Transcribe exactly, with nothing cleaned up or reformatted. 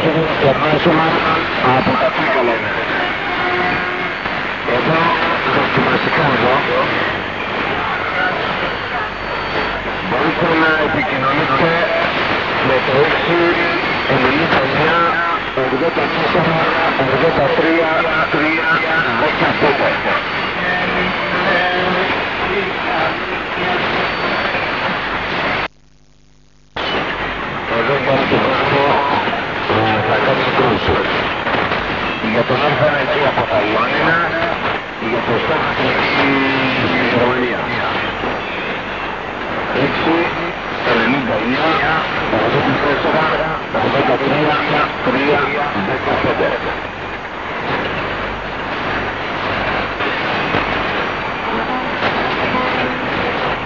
περνάσουμε από τα Τρίκαλα είναι. Εδώ, δοκιμαστικά εδώ, μπορείτε να επικοινωνείτε με το έξι ενενήντα εννιά ογδόντα τέσσερα ογδόντα τρία τρία δεκαπέντε. Εδώ υπάρχει το χρόνο θα κάνει κρούσο. Για τον Α1 εκεί από τα Ιωάννινα, για το στόχο στη Γερμανία. έξι ενενήντα εννιά ογδόντα τέσσερα ογδόντα τρία τρία δεκαπέντε.